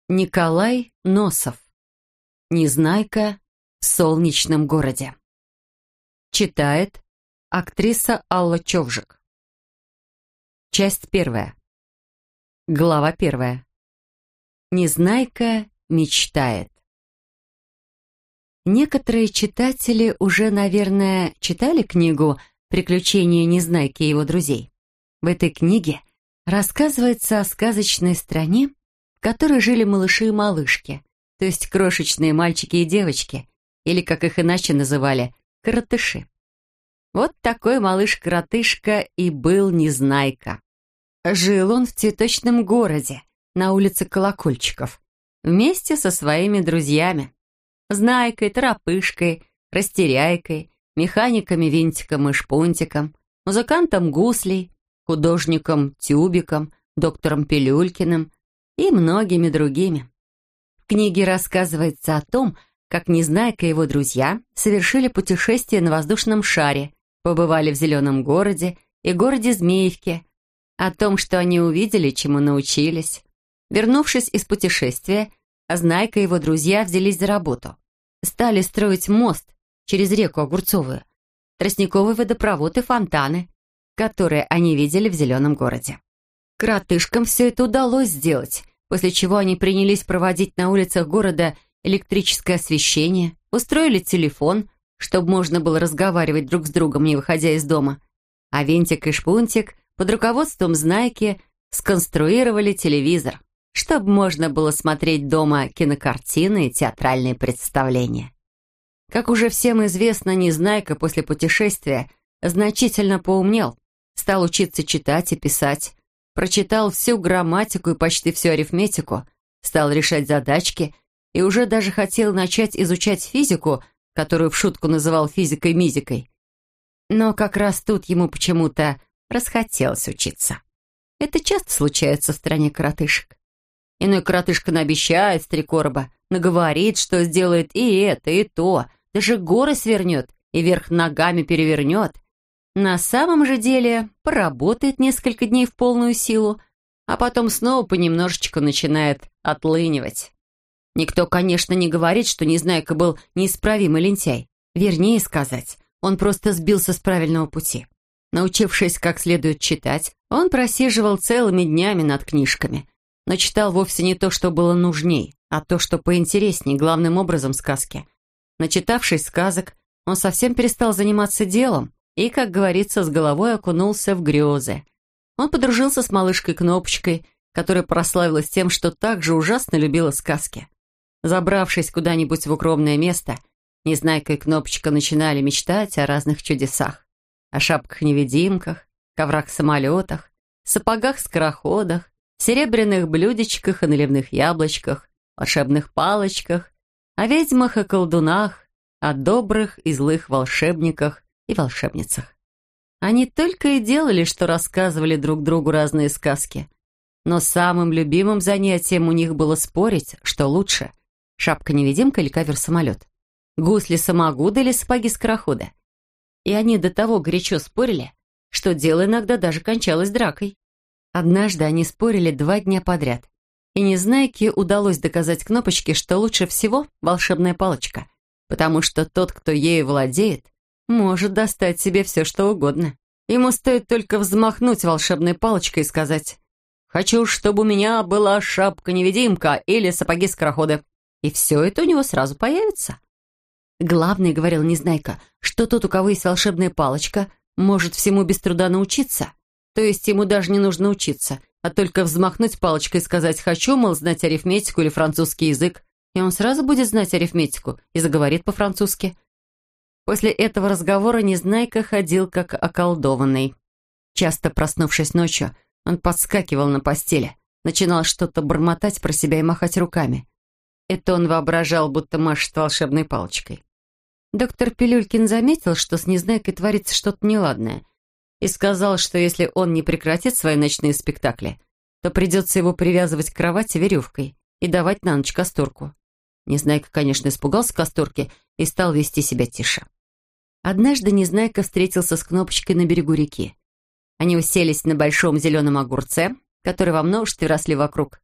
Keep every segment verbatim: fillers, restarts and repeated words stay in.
Николай Носов. «Незнайка в солнечном городе». Читает актриса Алла Човжик. Часть первая. Глава первая. Незнайка мечтает. Некоторые читатели уже, наверное, читали книгу «Приключения Незнайки и его друзей». В этой книге рассказывается о сказочной стране, в которой жили малыши и малышки, то есть крошечные мальчики и девочки, или, как их иначе называли, коротыши. Вот такой малыш-коротышка и был Незнайка. Жил он в цветочном городе, на улице Колокольчиков, вместе со своими друзьями. Знайкой, Торопышкой, Растеряйкой, механиками Винтиком и Шпунтиком, музыкантом Гуслей, художником Тюбиком, доктором Пилюлькиным и многими другими. В книге рассказывается о том, как Незнайка и его друзья совершили путешествие на воздушном шаре, побывали в Зеленом городе и городе Змеевке, о том, что они увидели, чему научились. Вернувшись из путешествия, Знайка и его друзья взялись за работу. Стали строить мост через реку Огурцовую, тростниковый водопровод и фонтаны, которые они видели в Зеленом городе. Коротышкам все это удалось сделать, после чего они принялись проводить на улицах города электрическое освещение, устроили телефон, чтобы можно было разговаривать друг с другом, не выходя из дома. А Винтик и Шпунтик под руководством Знайки сконструировали телевизор, чтобы можно было смотреть дома кинокартины и театральные представления. Как уже всем известно, Незнайка после путешествия значительно поумнел, стал учиться читать и писать, прочитал всю грамматику и почти всю арифметику, стал решать задачки и уже даже хотел начать изучать физику, которую в шутку называл физикой-мизикой. Но как раз тут ему почему-то расхотелось учиться. Это часто случается в стране коротышек. Иной коротышка наобещает с три короба, наговорит, что сделает и это, и то, даже горы свернет и вверх ногами перевернет. На самом же деле поработает несколько дней в полную силу, а потом снова понемножечку начинает отлынивать. Никто, конечно, не говорит, что Незнайка был неисправимый лентяй. Вернее сказать, он просто сбился с правильного пути. Научившись как следует читать, он просиживал целыми днями над книжками, но читал вовсе не то, что было нужней, а то, что поинтересней, главным образом сказки. Начитавшись сказок, он совсем перестал заниматься делом и, как говорится, с головой окунулся в грезы. Он подружился с малышкой Кнопочкой, которая прославилась тем, что так же ужасно любила сказки. Забравшись куда-нибудь в укромное место, Незнайка и Кнопочка начинали мечтать о разных чудесах. О шапках-невидимках, коврах-самолетах, сапогах-скороходах, серебряных блюдечках и наливных яблочках, волшебных палочках, о ведьмах и колдунах, о добрых и злых волшебниках и волшебницах. Они только и делали, что рассказывали друг другу разные сказки. Но самым любимым занятием у них было спорить, что лучше — шапка-невидимка или ковер-самолет, гусли-самогуды или сапоги-скороходы. И они до того горячо спорили, что дело иногда даже кончалось дракой. Однажды они спорили два дня подряд, и Незнайке удалось доказать Кнопочке, что лучше всего волшебная палочка, потому что тот, кто ею владеет, может достать себе все, что угодно. Ему стоит только взмахнуть волшебной палочкой и сказать: «Хочу, чтобы у меня была шапка-невидимка или сапоги-скороходы», и все это у него сразу появится. «Главное, — говорил Незнайка, — что тот, у кого есть волшебная палочка, может всему без труда научиться. То есть ему даже не нужно учиться, а только взмахнуть палочкой и сказать «хочу», мол, знать арифметику или французский язык, и он сразу будет знать арифметику и заговорит по-французски». После этого разговора Незнайка ходил как околдованный. Часто проснувшись ночью, он подскакивал на постели, начинал что-то бормотать про себя и махать руками. Это он воображал, будто машет волшебной палочкой. Доктор Пилюлькин заметил, что с Незнайкой творится что-то неладное, и сказал, что если он не прекратит свои ночные спектакли, то придется его привязывать к кровати веревкой и давать на ночь касторку. Незнайка, конечно, испугался касторки и стал вести себя тише. Однажды Незнайка встретился с Кнопочкой на берегу реки. Они уселись на большом зеленом огурце, которые во множестве росли вокруг.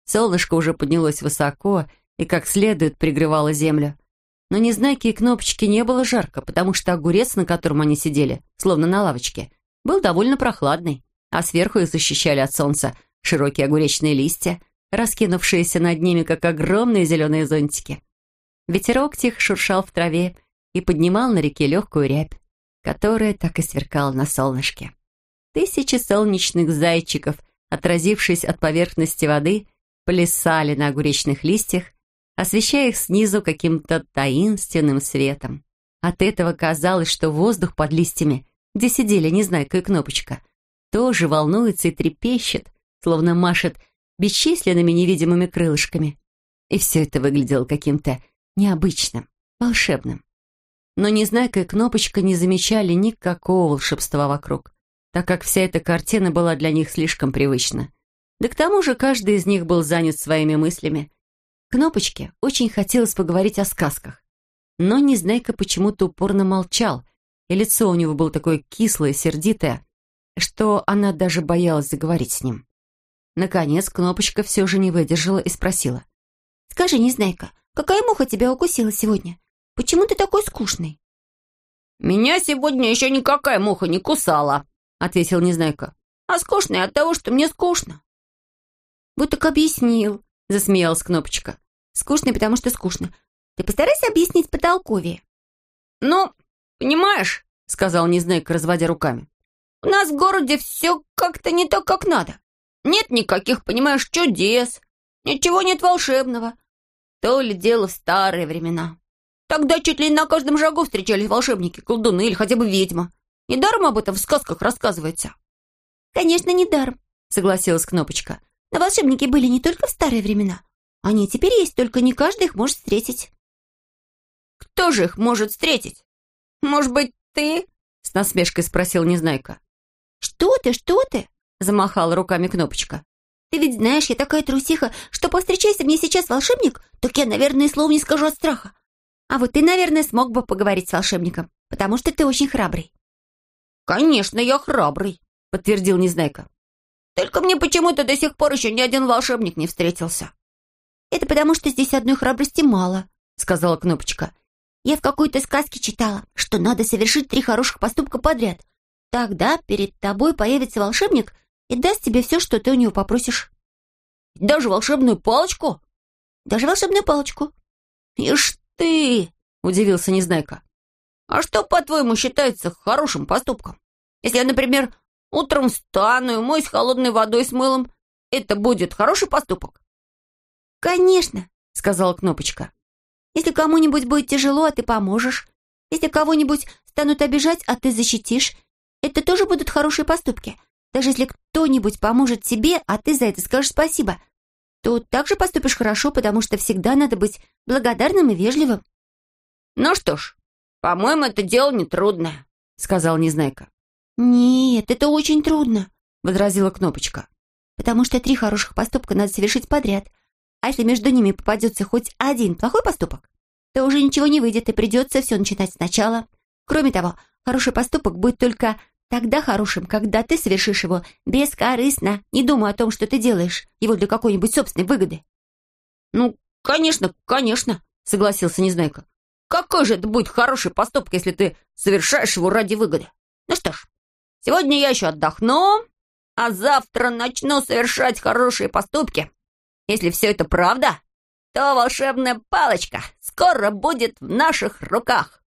Солнышко уже поднялось высоко и как следует пригревало землю. Но Незнайке и Кнопочке не было жарко, потому что огурец, на котором они сидели, словно на лавочке, был довольно прохладный, а сверху их защищали от солнца широкие огуречные листья, раскинувшиеся над ними, как огромные зеленые зонтики. Ветерок тихо шуршал в траве и поднимал на реке легкую рябь, которая так и сверкала на солнышке. Тысячи солнечных зайчиков, отразившись от поверхности воды, плясали на огуречных листьях, освещая их снизу каким-то таинственным светом. От этого казалось, что воздух под листьями, где сидели Незнайка и Кнопочка, тоже волнуется и трепещет, словно машет бесчисленными невидимыми крылышками. И все это выглядело каким-то необычным, волшебным. Но Незнайка и Кнопочка не замечали никакого волшебства вокруг, так как вся эта картина была для них слишком привычна. Да к тому же каждый из них был занят своими мыслями. Кнопочке очень хотелось поговорить о сказках, но Незнайка почему-то упорно молчал, и лицо у него было такое кислое, сердитое, что она даже боялась заговорить с ним. Наконец Кнопочка все же не выдержала и спросила. «Скажи, Незнайка, какая муха тебя укусила сегодня? Почему ты такой скучный?» «Меня сегодня еще никакая муха не кусала», — ответил Незнайка. «А скучный от того, что мне скучно». «Вот так объяснил», — засмеялась Кнопочка. «Скучный, потому что скучно. Ты постарайся объяснить потолковее». «Ну, понимаешь», — сказал Незнайка, разводя руками, «у нас в городе все как-то не так, как надо. Нет никаких, понимаешь, чудес, ничего нет волшебного. То ли дело в старые времена. Тогда чуть ли не на каждом шагу встречались волшебники, колдуны или хотя бы ведьма. Недаром об этом в сказках рассказывается». «Конечно, недаром», — согласилась Кнопочка. «Но волшебники были не только в старые времена. Они теперь есть, только не каждый их может встретить». «Кто же их может встретить? Может быть, ты?» — с насмешкой спросил Незнайка. «Что ты, что ты?» — замахала руками Кнопочка. «Ты ведь знаешь, я такая трусиха, что повстречайся мне сейчас волшебник, так я, наверное, и слова не скажу от страха. А вот ты, наверное, смог бы поговорить с волшебником, потому что ты очень храбрый». «Конечно, я храбрый», — подтвердил Незнайка. «Только мне почему-то до сих пор еще ни один волшебник не встретился». «Это потому, что здесь одной храбрости мало», — сказала Кнопочка. «Я в какой-то сказке читала, что надо совершить три хороших поступка подряд. Тогда перед тобой появится волшебник и даст тебе все, что ты у него попросишь». «Даже волшебную палочку?» «Даже волшебную палочку». «Ишь ты!» — удивился Незнайка. «А что, по-твоему, считается хорошим поступком? Если я, например, утром встану и умоюсь холодной водой с мылом, это будет хороший поступок?» «Конечно», — сказала Кнопочка. «Если кому-нибудь будет тяжело, а ты поможешь. Если кого-нибудь станут обижать, а ты защитишь, это тоже будут хорошие поступки. Даже если кто-нибудь поможет тебе, а ты за это скажешь спасибо, то также поступишь хорошо, потому что всегда надо быть благодарным и вежливым». «Ну что ж, по-моему, это дело нетрудное», — сказал Незнайка. «Нет, это очень трудно», — возразила Кнопочка. «Потому что три хороших поступка надо совершить подряд. А если между ними попадется хоть один плохой поступок, то уже ничего не выйдет, и придется все начинать сначала. Кроме того, хороший поступок будет только тогда хорошим, когда ты совершишь его бескорыстно, не думая о том, что ты делаешь его для какой-нибудь собственной выгоды». «Ну, конечно, конечно», — согласился Незнайка. «Какой же это будет хороший поступок, если ты совершаешь его ради выгоды? Ну что ж, сегодня я еще отдохну, а завтра начну совершать хорошие поступки. Если все это правда, то волшебная палочка скоро будет в наших руках».